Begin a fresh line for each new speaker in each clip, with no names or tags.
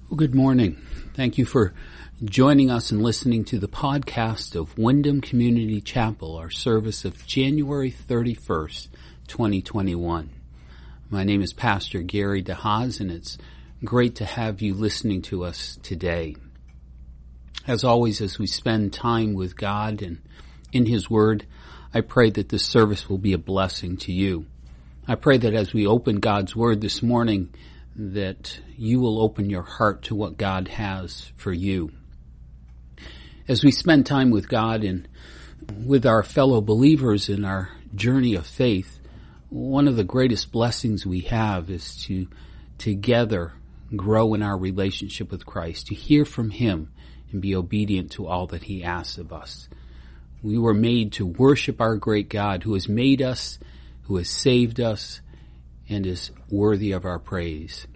Well, good morning. Thank you for joining us and listening to the podcast of Wyndham Community Chapel, our service of January 31st, 2021. My name is Pastor Gary DeHaas, and it's great to have you listening to us today. As always, as we spend time with God and in His Word, I pray that this service will be a blessing to you. I pray that as we open God's Word this morning, that you will open your heart to what God has for you. As we spend time with God and with our fellow believers in our journey of faith, one of the greatest blessings we have is to together grow in our relationship with Christ, to hear from Him and be obedient to all that He asks of us. We were made to worship our great God who has made us, who has saved us, and is worthy of our praise.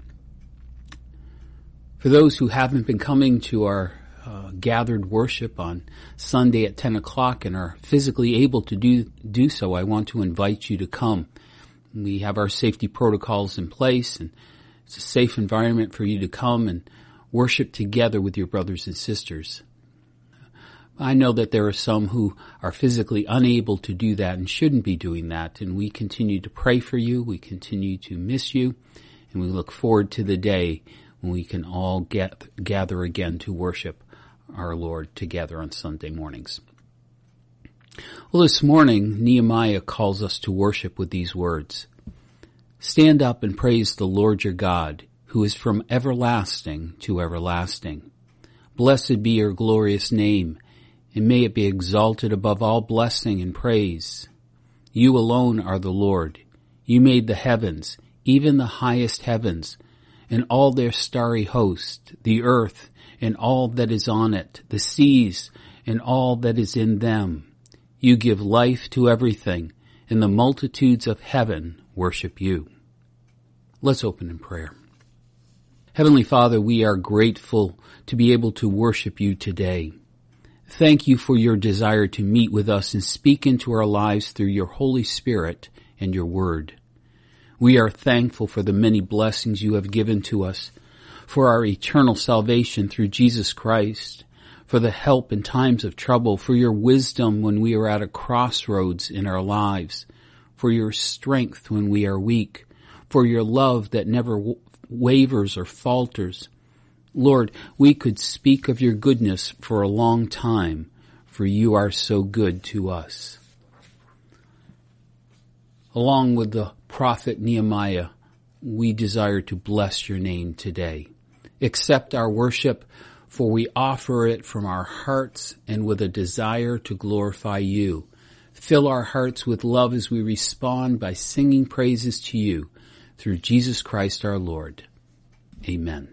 For those who haven't been coming to our gathered worship on Sunday at 10 o'clock and are physically able to do so, I want to invite you to come. We have our safety protocols in place, and it's a safe environment for you to come and worship together with your brothers and sisters. I know that there are some who are physically unable to do that and shouldn't be doing that, and we continue to pray for you, we continue to miss you, and we look forward to the day when we can all gather again to worship our Lord together on Sunday mornings. Well, this morning, Nehemiah calls us to worship with these words. Stand up and praise the Lord your God, who is from everlasting to everlasting. Blessed be your glorious name, and may it be exalted above all blessing and praise. You alone are the Lord. You made the heavens, even the highest heavens, and all their starry host, the earth and all that is on it, the seas and all that is in them. You give life to everything, and the multitudes of heaven worship you. Let's open in prayer. Heavenly Father, we are grateful to be able to worship you today. Thank you for your desire to meet with us and speak into our lives through your Holy Spirit and your Word. We are thankful for the many blessings you have given to us, for our eternal salvation through Jesus Christ, for the help in times of trouble, for your wisdom when we are at a crossroads in our lives, for your strength when we are weak, for your love that never wavers or falters. Lord, we could speak of your goodness for a long time, for you are so good to us. Along with the prophet Nehemiah, we desire to bless your name today. Accept our worship, for we offer it from our hearts and with a desire to glorify you. Fill our hearts with love as we respond by singing praises to you through Jesus Christ our Lord. Amen.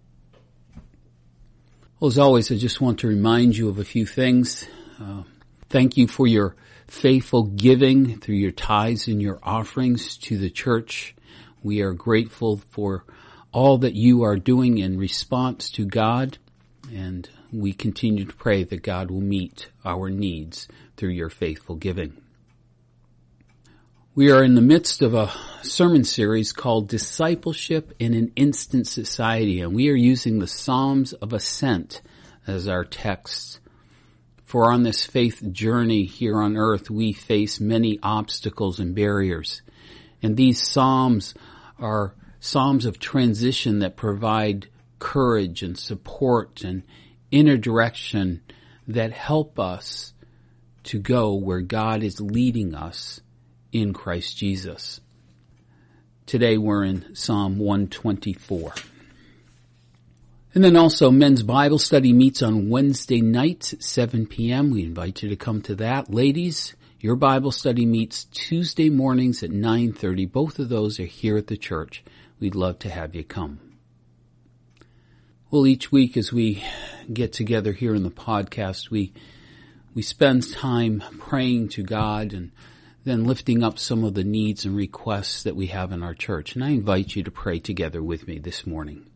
Well, as always, I just want to remind you of a few things. Thank you for your faithful giving through your tithes and your offerings to the church. We are grateful for all that you are doing in response to God, and we continue to pray that God will meet our needs through your faithful giving. We are in the midst of a sermon series called Discipleship in an Instant Society, and we are using the Psalms of Ascent as our text. For on this faith journey here on earth, we face many obstacles and barriers. And these psalms are psalms of transition that provide courage and support and inner direction that help us to go where God is leading us in Christ Jesus. Today we're in Psalm 124. And then also men's Bible study meets on Wednesday nights at 7 p.m. We invite you to come to that. Ladies, your Bible study meets Tuesday mornings at 9:30. Both of those are here at the church. We'd love to have you come. Well, each week as we get together here in the podcast, we spend time praying to God and then lifting up some of the needs and requests that we have in our church. And I invite you to pray together with me this morning.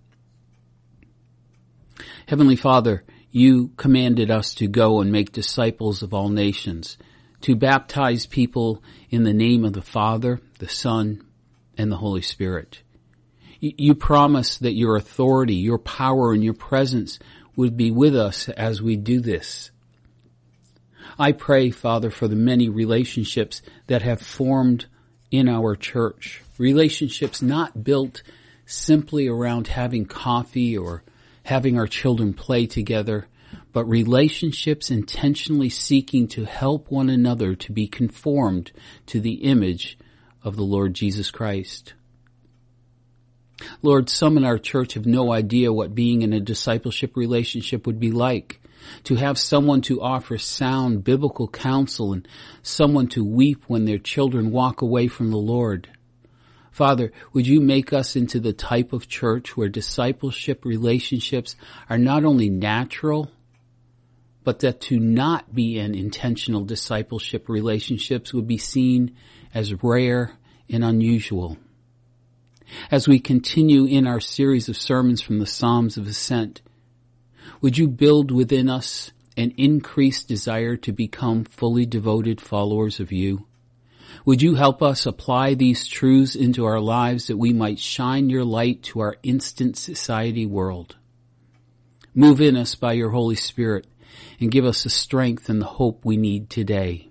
Heavenly Father, you commanded us to go and make disciples of all nations, to baptize people in the name of the Father, the Son, and the Holy Spirit. You promise that your authority, your power, and your presence would be with us as we do this. I pray, Father, for the many relationships that have formed in our church. Relationships not built simply around having coffee or having our children play together, but relationships intentionally seeking to help one another to be conformed to the image of the Lord Jesus Christ. Lord, some in our church have no idea what being in a discipleship relationship would be like. To have someone to offer sound biblical counsel and someone to weep when their children walk away from the Lord. Father, would you make us into the type of church where discipleship relationships are not only natural, but that to not be in intentional discipleship relationships would be seen as rare and unusual. As we continue in our series of sermons from the Psalms of Ascent, would you build within us an increased desire to become fully devoted followers of you? Would you help us apply these truths into our lives that we might shine your light to our instant society world? Move in us by your Holy Spirit and give us the strength and the hope we need today.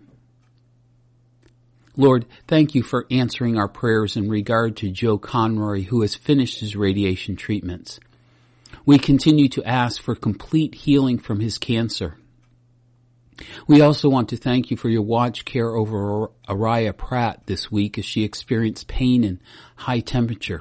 Lord, thank you for answering our prayers in regard to Joe Conroy, who has finished his radiation treatments. We continue to ask for complete healing from his cancer. We also want to thank you for your watch care over Araya Pratt this week as she experienced pain and high temperature.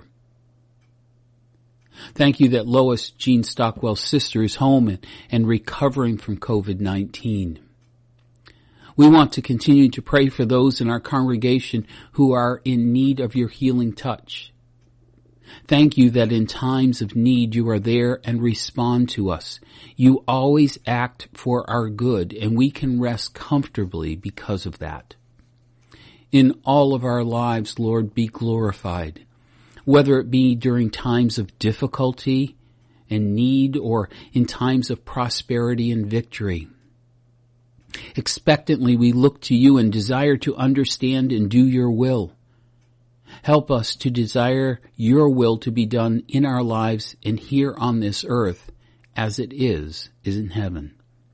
Thank you that Lois Jean Stockwell's sister is home and recovering from COVID-19. We want to continue to pray for those in our congregation who are in need of your healing touch. Thank you that in times of need you are there and respond to us. You always act for our good, and we can rest comfortably because of that. In all of our lives, Lord, be glorified, whether it be during times of difficulty and need or in times of prosperity and victory. Expectantly we look to you and desire to understand and do your will. Help us to desire your will to be done in our lives and here on this earth as it is in heaven.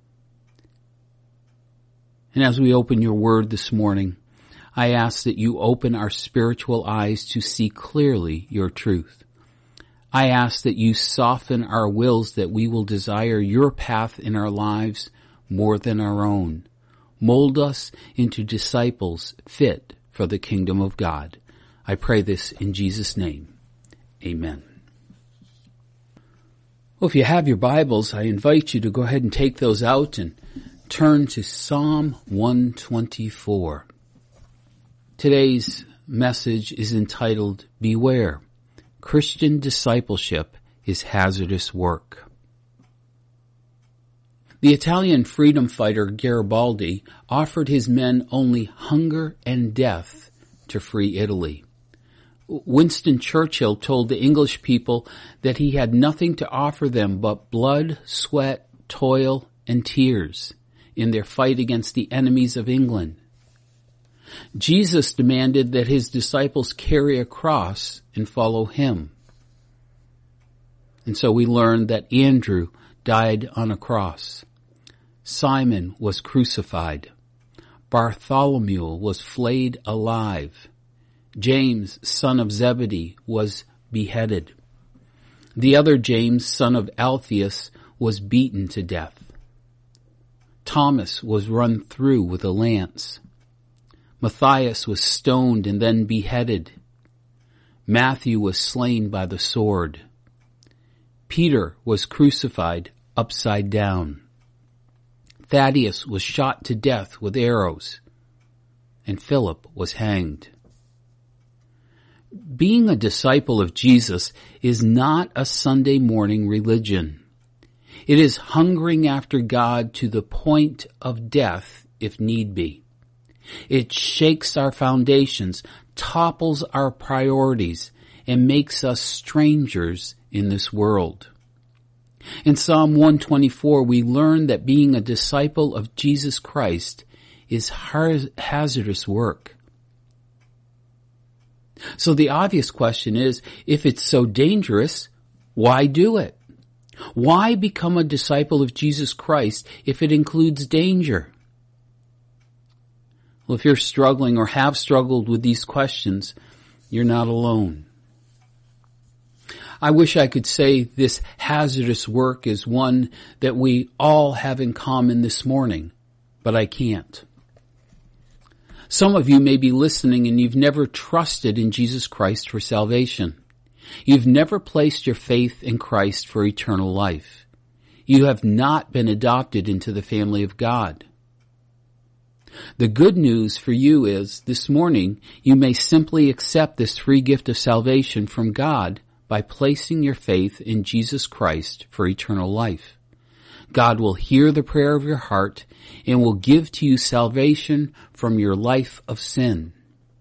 And as we open your word this morning, I ask that you open our spiritual eyes to see clearly your truth. I ask that you soften our wills that we will desire your path in our lives more than our own. Mold us into disciples fit for the kingdom of God. I pray this in Jesus' name. Amen. Well, if you have your Bibles, I invite you to go ahead and take those out and turn to Psalm 124. Today's message is entitled, Beware, Christian Discipleship is Hazardous Work. The Italian freedom fighter Garibaldi offered his men only hunger and death to free Italy. Winston Churchill told the English people that he had nothing to offer them but blood, sweat, toil, and tears in their fight against the enemies of England. Jesus demanded that his disciples carry a cross and follow him. And so we learned that Andrew died on a cross. Simon was crucified. Bartholomew was flayed alive. James, son of Zebedee, was beheaded. The other James, son of Alphaeus, was beaten to death. Thomas was run through with a lance. Matthias was stoned and then beheaded. Matthew was slain by the sword. Peter was crucified upside down. Thaddeus was shot to death with arrows, and Philip was hanged. Being a disciple of Jesus is not a Sunday morning religion. It is hungering after God to the point of death if need be. It shakes our foundations, topples our priorities, and makes us strangers in this world. In Psalm 124, we learn that being a disciple of Jesus Christ is hazardous work. So the obvious question is, if it's so dangerous, why do it? Why become a disciple of Jesus Christ if it includes danger? Well, if you're struggling or have struggled with these questions, you're not alone. I wish I could say this hazardous work is one that we all have in common this morning, but I can't. Some of you may be listening and you've never trusted in Jesus Christ for salvation. You've never placed your faith in Christ for eternal life. You have not been adopted into the family of God. The good news for you is, this morning, you may simply accept this free gift of salvation from God by placing your faith in Jesus Christ for eternal life. God will hear the prayer of your heart and will give to you salvation from your life of sin.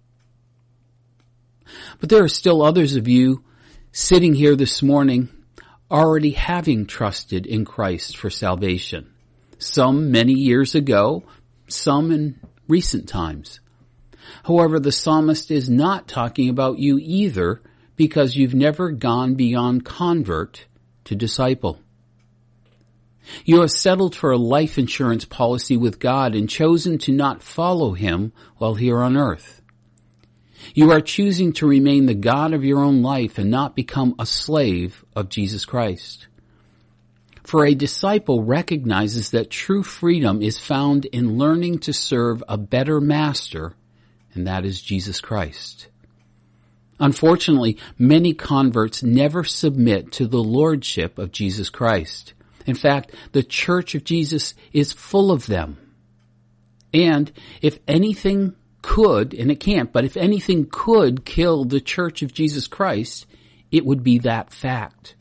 But there are still others of you sitting here this morning already having trusted in Christ for salvation. Some many years ago, some in recent times. However, the psalmist is not talking about you either, because you've never gone beyond convert to disciple. You have settled for a life insurance policy with God and chosen to not follow Him while here on earth. You are choosing to remain the God of your own life and not become a slave of Jesus Christ. For a disciple recognizes that true freedom is found in learning to serve a better master, and that is Jesus Christ. Unfortunately, many converts never submit to the lordship of Jesus Christ. In fact, the Church of Jesus is full of them. And if anything could, and it can't, but if anything could kill the Church of Jesus Christ, it would be that fact.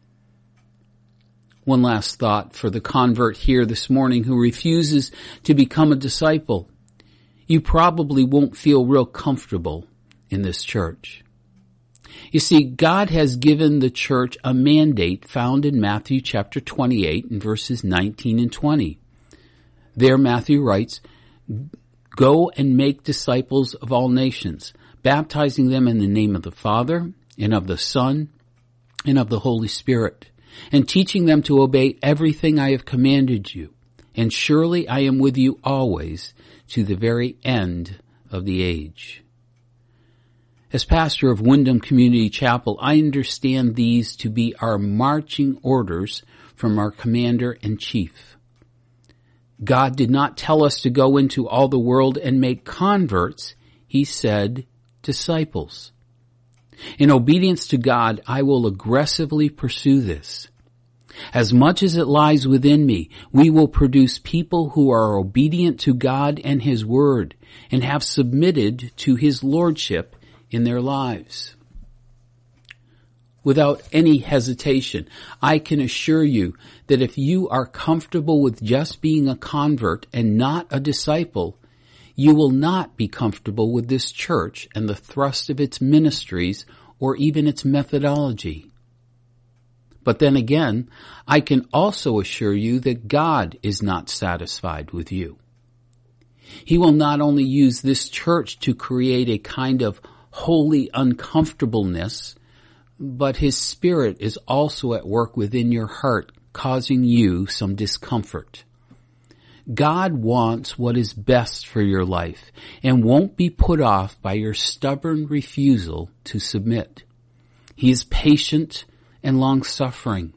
One last thought for the convert here this morning who refuses to become a disciple. You probably won't feel real comfortable in this church. You see, God has given the church a mandate found in Matthew chapter 28 and verses 19 and 20. There Matthew writes, "Go and make disciples of all nations, baptizing them in the name of the Father and of the Son and of the Holy Spirit, and teaching them to obey everything I have commanded you. And surely I am with you always to the very end of the age." As pastor of Wyndham Community Chapel, I understand these to be our marching orders from our commander-in-chief. God did not tell us to go into all the world and make converts. He said disciples. In obedience to God, I will aggressively pursue this. As much as it lies within me, we will produce people who are obedient to God and His Word and have submitted to His Lordship in their lives. Without any hesitation, I can assure you that if you are comfortable with just being a convert and not a disciple, you will not be comfortable with this church and the thrust of its ministries or even its methodology. But then again, I can also assure you that God is not satisfied with you. He will not only use this church to create a kind of holy uncomfortableness, but His Spirit is also at work within your heart, causing you some discomfort. God wants what is best for your life and won't be put off by your stubborn refusal to submit. He is patient and long-suffering.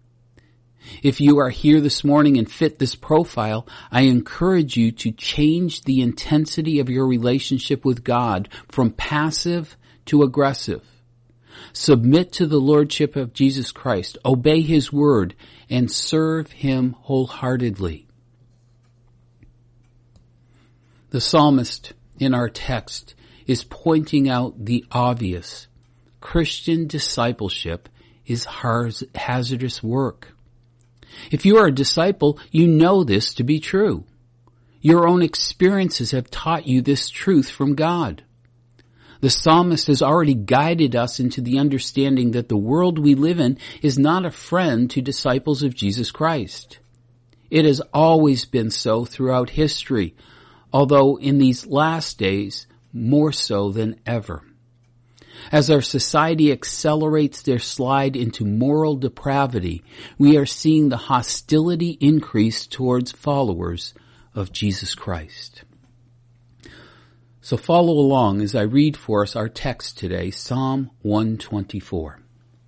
If you are here this morning and fit this profile, I encourage you to change the intensity of your relationship with God from passive to aggressive. Submit to the Lordship of Jesus Christ, obey His Word, and serve Him wholeheartedly. The psalmist in our text is pointing out the obvious. Christian discipleship is hazardous work. If you are a disciple, you know this to be true. Your own experiences have taught you this truth from God. The psalmist has already guided us into the understanding that the world we live in is not a friend to disciples of Jesus Christ. It has always been so throughout history, although in these last days, more so than ever. As our society accelerates their slide into moral depravity, we are seeing the hostility increase towards followers of Jesus Christ. So follow along as I read for us our text today, Psalm 124.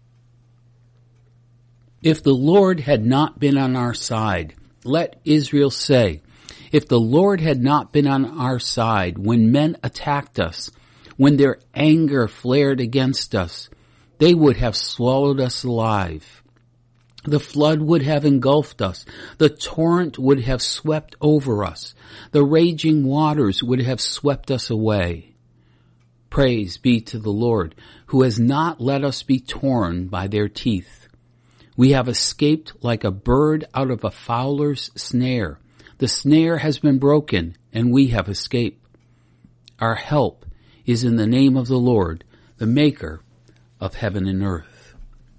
If the Lord had not been on our side, let Israel say, if the Lord had not been on our side when men attacked us, when their anger flared against us, they would have swallowed us alive. The flood would have engulfed us. The torrent would have swept over us. The raging waters would have swept us away. Praise be to the Lord, who has not let us be torn by their teeth. We have escaped like a bird out of a fowler's snare. The snare has been broken, and we have escaped. Our help is in the name of the Lord, the maker of heaven and earth.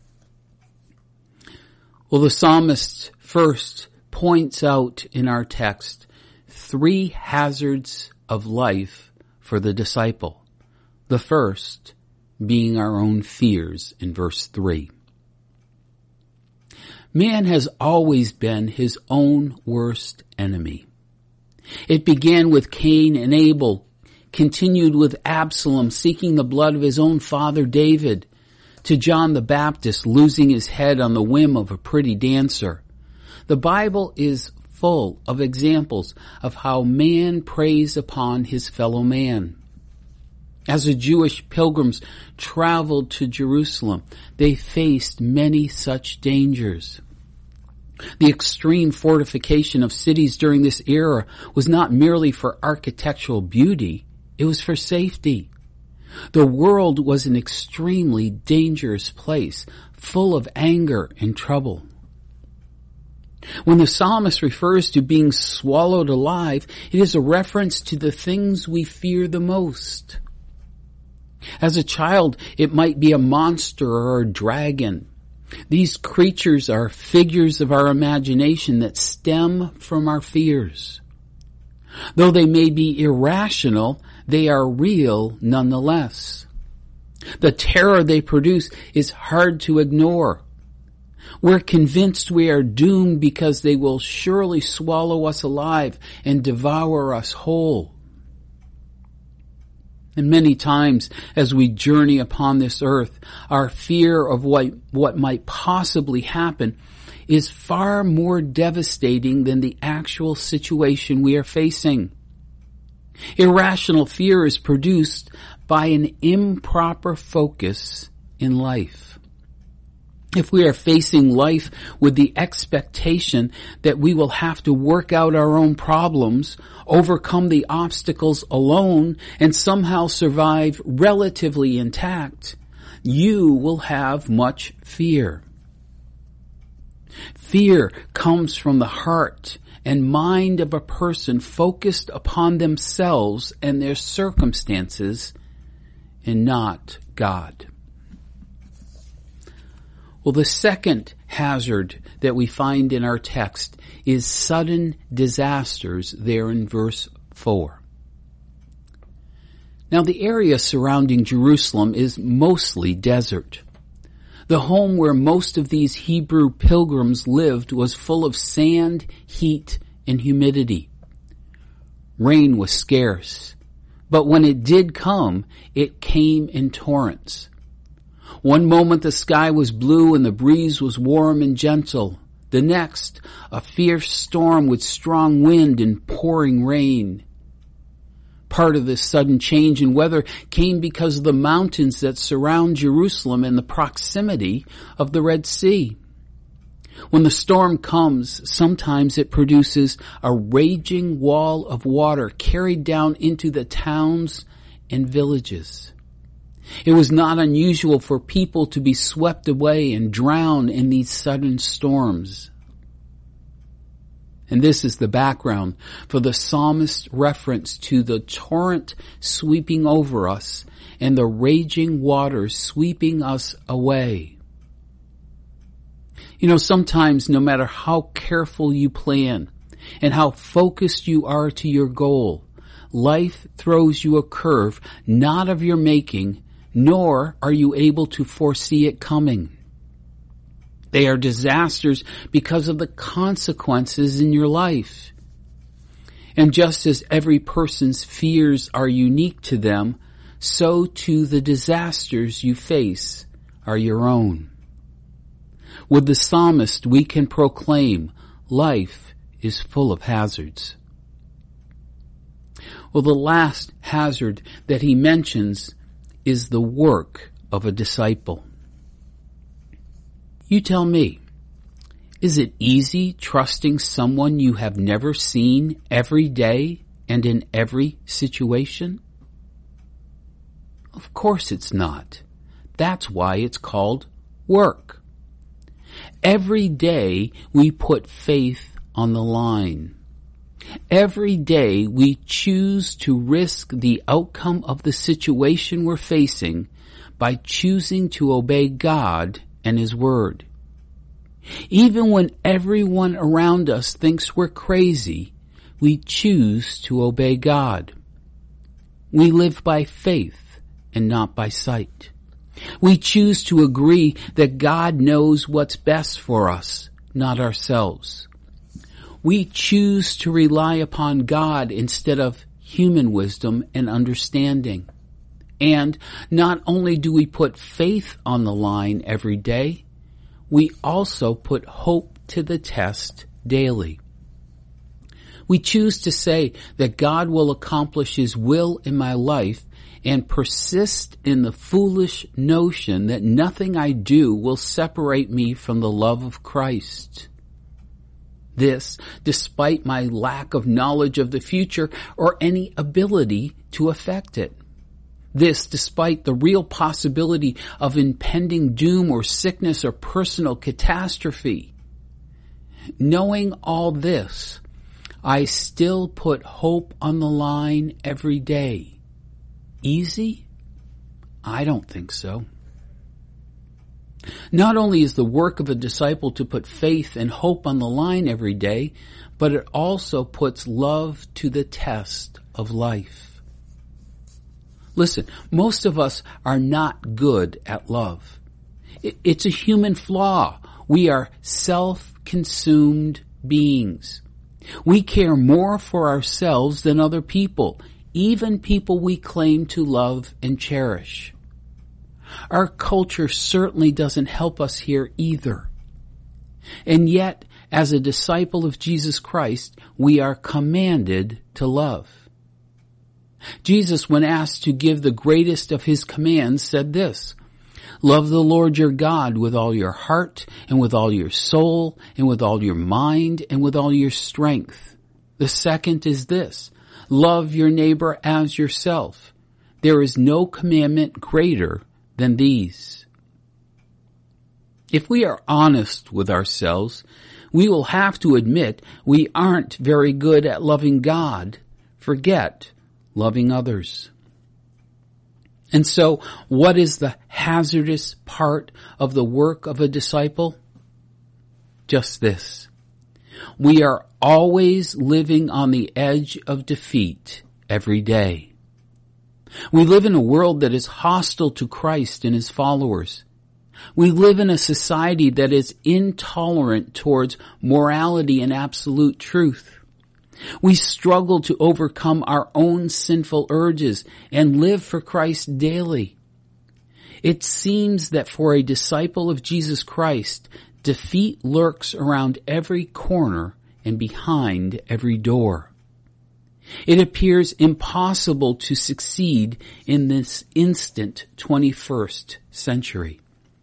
Well, the psalmist first points out in our text 3 hazards of life for the disciple. The first being our own fears in verse 3. Man has always been his own worst enemy. It began with Cain and Abel, continued with Absalom seeking the blood of his own father David, to John the Baptist losing his head on the whim of a pretty dancer. The Bible is full of examples of how man preys upon his fellow man. As the Jewish pilgrims traveled to Jerusalem, they faced many such dangers. The extreme fortification of cities during this era was not merely for architectural beauty, it was for safety. The world was an extremely dangerous place, full of anger and trouble. When the psalmist refers to being swallowed alive, it is a reference to the things we fear the most. As a child, it might be a monster or a dragon. These creatures are figures of our imagination that stem from our fears. Though they may be irrational, they are real nonetheless. The terror they produce is hard to ignore. We're convinced we are doomed because they will surely swallow us alive and devour us whole. And many times as we journey upon this earth, our fear of what might possibly happen is far more devastating than the actual situation we are facing. Irrational fear is produced by an improper focus in life. If we are facing life with the expectation that we will have to work out our own problems, overcome the obstacles alone, and somehow survive relatively intact, you will have much fear. Fear comes from the heart and mind of a person focused upon themselves and their circumstances and not God. Well, the second hazard that we find in our text is sudden disasters there in verse 4. Now, the area surrounding Jerusalem is mostly desert. The home where most of these Hebrew pilgrims lived was full of sand, heat, and humidity. Rain was scarce, but when it did come, it came in torrents. One moment the sky was blue and the breeze was warm and gentle. The next, a fierce storm with strong wind and pouring rain. Part of this sudden change in weather came because of the mountains that surround Jerusalem and the proximity of the Red Sea. When the storm comes, sometimes it produces a raging wall of water carried down into the towns and villages. It was not unusual for people to be swept away and drown in these sudden storms. And this is the background for the psalmist's reference to the torrent sweeping over us and the raging waters sweeping us away. You know, sometimes no matter how careful you plan and how focused you are to your goal, life throws you a curve not of your making, nor are you able to foresee it coming. They are disasters because of the consequences in your life. And just as every person's fears are unique to them, so too the disasters you face are your own. With the psalmist, we can proclaim life is full of hazards. Well, the last hazard that he mentions is the work of a disciple. You tell me, is it easy trusting someone you have never seen every day and in every situation? Of course it's not. That's why it's called work. Every day we put faith on the line. Every day we choose to risk the outcome of the situation we're facing by choosing to obey God and His Word. Even when everyone around us thinks we're crazy, we choose to obey God. We live by faith and not by sight. We choose to agree that God knows what's best for us, not ourselves. We choose to rely upon God instead of human wisdom and understanding. And not only do we put faith on the line every day, we also put hope to the test daily. We choose to say that God will accomplish His will in my life and persist in the foolish notion that nothing I do will separate me from the love of Christ. This, despite my lack of knowledge of the future or any ability to affect it. This, despite the real possibility of impending doom or sickness or personal catastrophe. Knowing all this, I still put hope on the line every day. Easy? I don't think so. Not only is the work of a disciple to put faith and hope on the line every day, but it also puts love to the test of life. Listen, most of us are not good at love. It's a human flaw. We are self-consumed beings. We care more for ourselves than other people, even people we claim to love and cherish. Our culture certainly doesn't help us here either. And yet, as a disciple of Jesus Christ, we are commanded to love. Jesus, when asked to give the greatest of His commands, said this, "Love the Lord your God with all your heart and with all your soul and with all your mind and with all your strength." The second is this, "Love your neighbor as yourself." There is no commandment greater than these. If we are honest with ourselves, we will have to admit we aren't very good at loving God, forget loving others. And so, what is the hazardous part of the work of a disciple? Just this. We are always living on the edge of defeat every day. We live in a world that is hostile to Christ and His followers. We live in a society that is intolerant towards morality and absolute truth. We struggle to overcome our own sinful urges and live for Christ daily. It seems that for a disciple of Jesus Christ, defeat lurks around every corner and behind every door. It appears impossible to succeed in this instant 21st century.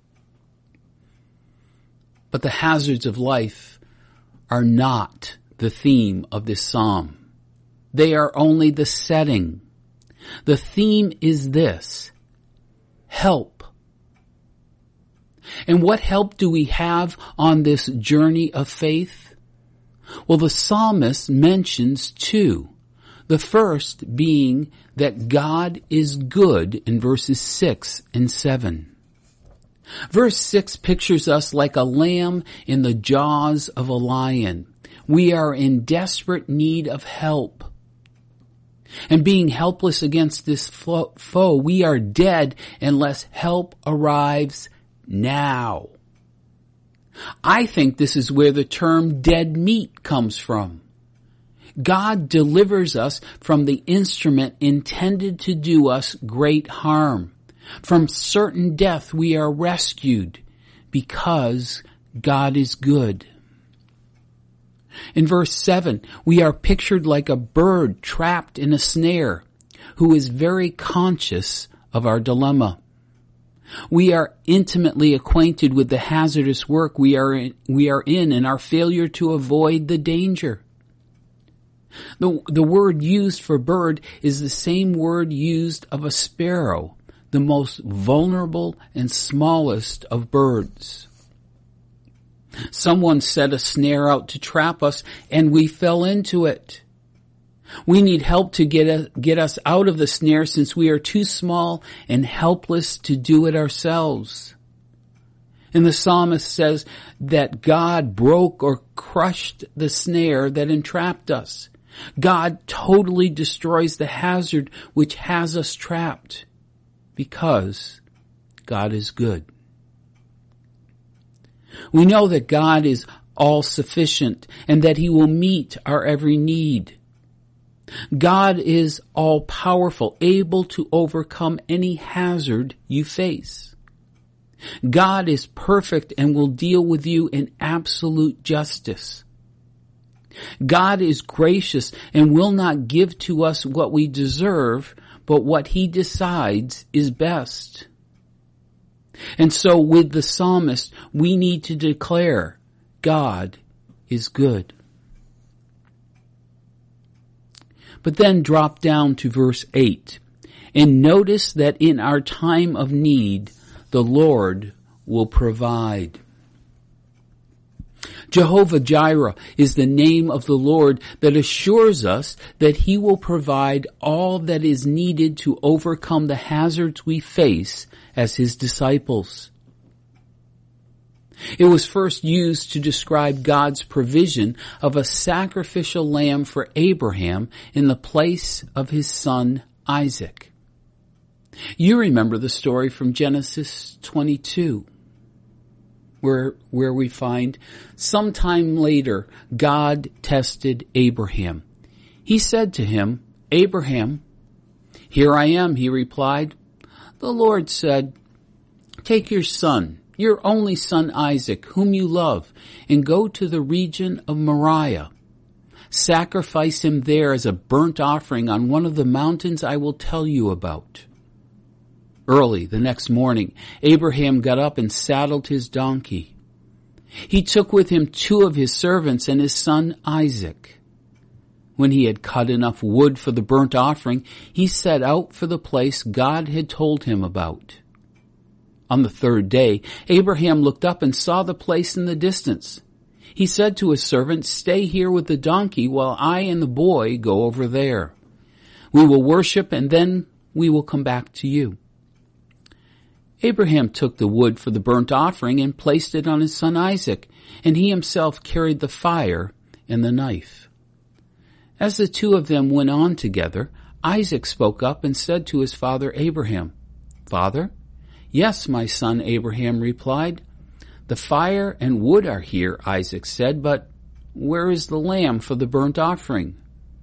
But the hazards of life are not the theme of this psalm. They are only the setting. The theme is this: help. And what help do we have on this journey of faith? Well, the psalmist mentions two. The first being that God is good in verses 6 and 7. Verse 6 pictures us like a lamb in the jaws of a lion. We are in desperate need of help. And being helpless against this foe, we are dead unless help arrives now. I think this is where the term dead meat comes from. God delivers us from the instrument intended to do us great harm. From certain death we are rescued because God is good. In verse 7, we are pictured like a bird trapped in a snare who is very conscious of our dilemma. We are intimately acquainted with the hazardous work we are in and our failure to avoid the danger. The word used for bird is the same word used of a sparrow, the most vulnerable and smallest of birds. Someone set a snare out to trap us, and we fell into it. We need help to get us out of the snare, since we are too small and helpless to do it ourselves. And the psalmist says that God broke or crushed the snare that entrapped us. God totally destroys the hazard which has us trapped, because God is good. We know that God is all-sufficient and that He will meet our every need. God is all-powerful, able to overcome any hazard you face. God is perfect and will deal with you in absolute justice. God is gracious and will not give to us what we deserve, but what He decides is best. And so with the psalmist, we need to declare, God is good. But then drop down to verse 8 and notice that in our time of need, the Lord will provide. Jehovah Jireh is the name of the Lord that assures us that He will provide all that is needed to overcome the hazards we face as His disciples. It was first used to describe God's provision of a sacrificial lamb for Abraham in the place of his son Isaac. You remember the story from Genesis 22. Where we find sometime later God tested Abraham. He said to him, Abraham, here I am, he replied. The Lord said, take your son, your only son Isaac, whom you love, and go to the region of Moriah. Sacrifice him there as a burnt offering on one of the mountains I will tell you about. Early the next morning, Abraham got up and saddled his donkey. He took with him 2 of his servants and his son Isaac. When he had cut enough wood for the burnt offering, he set out for the place God had told him about. On the 3rd day, Abraham looked up and saw the place in the distance. He said to his servant, stay here with the donkey while I and the boy go over there. We will worship and then we will come back to you. Abraham took the wood for the burnt offering and placed it on his son Isaac, and he himself carried the fire and the knife. As the 2 of them went on together, Isaac spoke up and said to his father Abraham, Father? Yes, my son, Abraham replied. The fire and wood are here, Isaac said, but where is the lamb for the burnt offering?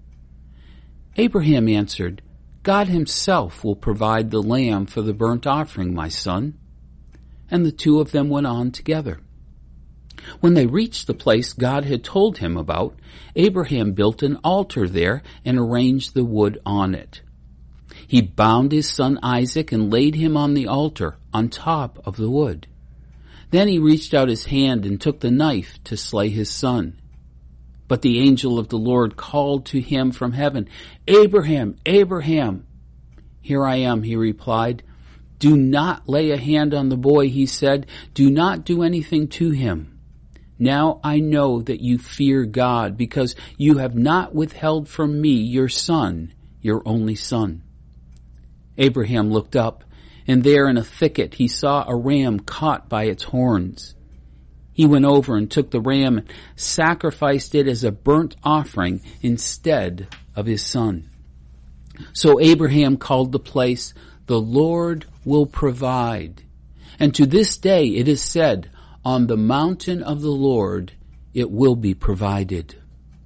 Abraham answered, God Himself will provide the lamb for the burnt offering, my son. And the 2 of them went on together. When they reached the place God had told him about, Abraham built an altar there and arranged the wood on it. He bound his son Isaac and laid him on the altar on top of the wood. Then he reached out his hand and took the knife to slay his son. But the angel of the Lord called to him from heaven, Abraham, Abraham. Here I am, he replied. Do not lay a hand on the boy, he said. Do not do anything to him. Now I know that you fear God, because you have not withheld from me your son, your only son. Abraham looked up, and there in a thicket he saw a ram caught by its horns. He went over and took the ram and sacrificed it as a burnt offering instead of his son. So Abraham called the place, "The Lord will provide." And to this day it is said, "On the mountain of the Lord it will be provided."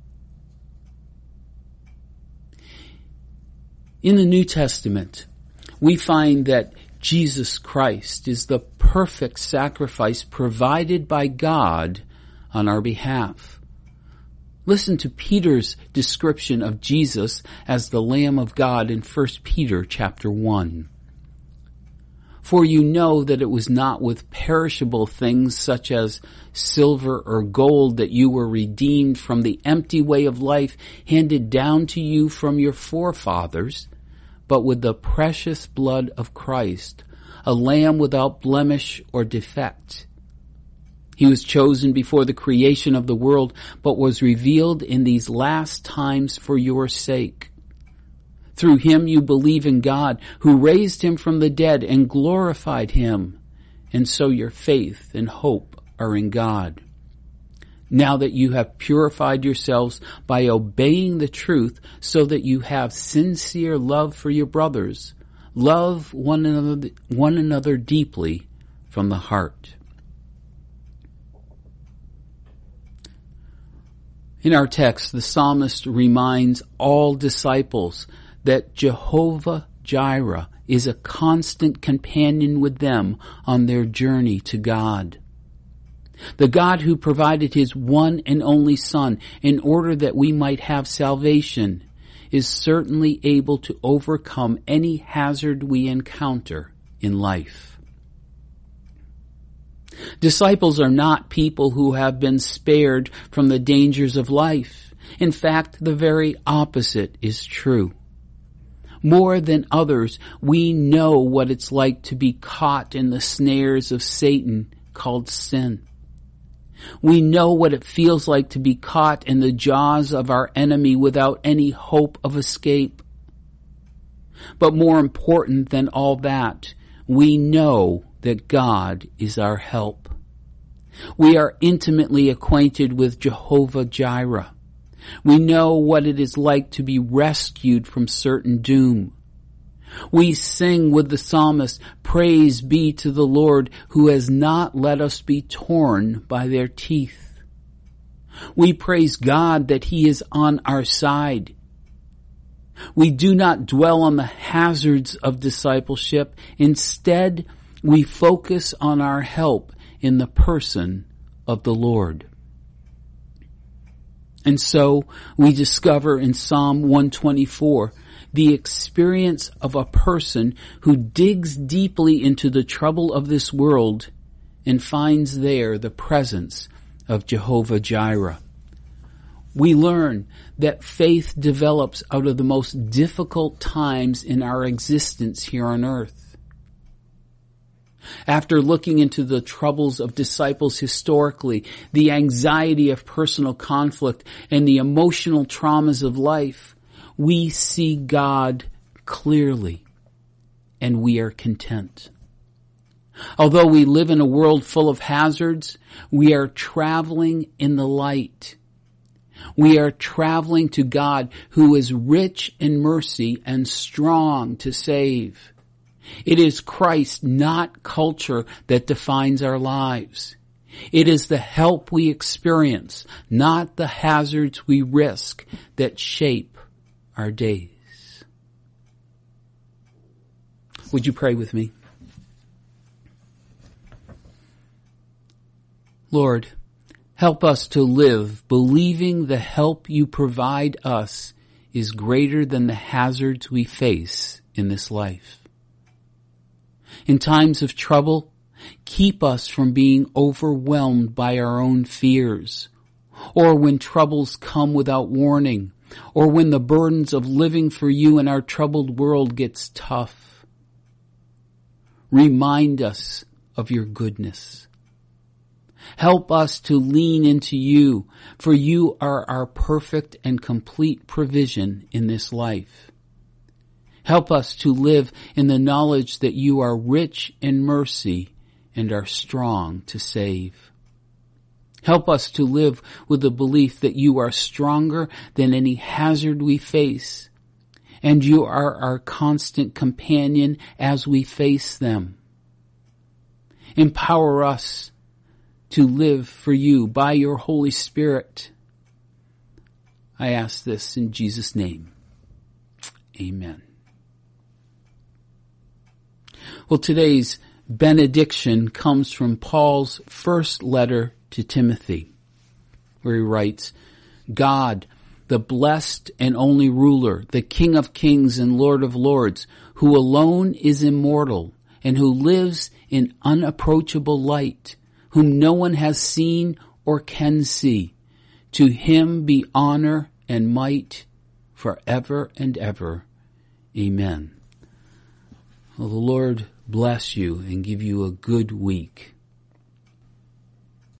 In the New Testament, we find that Jesus Christ is the perfect sacrifice provided by God on our behalf. Listen to Peter's description of Jesus as the Lamb of God in 1 Peter chapter 1. "For you know that it was not with perishable things such as silver or gold that you were redeemed from the empty way of life handed down to you from your forefathers, but with the precious blood of Christ, a lamb without blemish or defect. He was chosen before the creation of the world, but was revealed in these last times for your sake. Through him you believe in God, who raised him from the dead and glorified him, and so your faith and hope are in God. Now that you have purified yourselves by obeying the truth, so that you have sincere love for your brothers, love one another deeply from the heart." In our text, the psalmist reminds all disciples that Jehovah Jireh is a constant companion with them on their journey to God. The God who provided his one and only Son in order that we might have salvation is certainly able to overcome any hazard we encounter in life. Disciples are not people who have been spared from the dangers of life. In fact, the very opposite is true. More than others, we know what it's like to be caught in the snares of Satan called sin. We know what it feels like to be caught in the jaws of our enemy without any hope of escape. But more important than all that, we know that God is our help. We are intimately acquainted with Jehovah Jireh. We know what it is like to be rescued from certain doom. We sing with the psalmist, "Praise be to the Lord who has not let us be torn by their teeth." We praise God that he is on our side. We do not dwell on the hazards of discipleship. Instead, we focus on our help in the person of the Lord. And so we discover in Psalm 124 the experience of a person who digs deeply into the trouble of this world and finds there the presence of Jehovah Jireh. We learn that faith develops out of the most difficult times in our existence here on earth. After looking into the troubles of disciples historically, the anxiety of personal conflict, and the emotional traumas of life, we see God clearly, and we are content. Although we live in a world full of hazards, we are traveling in the light. We are traveling to God who is rich in mercy and strong to save. It is Christ, not culture, that defines our lives. It is the help we experience, not the hazards we risk, that shape our days. Would you pray with me? Lord, help us to live believing the help you provide us is greater than the hazards we face in this life. In times of trouble, keep us from being overwhelmed by our own fears, or when troubles come without warning, or when the burdens of living for you in our troubled world gets tough. Remind us of your goodness. Help us to lean into you, for you are our perfect and complete provision in this life. Help us to live in the knowledge that you are rich in mercy and are strong to save. Help us to live with the belief that you are stronger than any hazard we face, and you are our constant companion as we face them. Empower us to live for you by your Holy Spirit. I ask this in Jesus' name. Amen. Well, today's benediction comes from Paul's first letter to Timothy, where he writes, God, the blessed and only ruler, the King of kings and Lord of lords, who alone is immortal and who lives in unapproachable light, whom no one has seen or can see, to him be honor and might forever and ever. Amen. Well, the Lord bless you and give you a good week.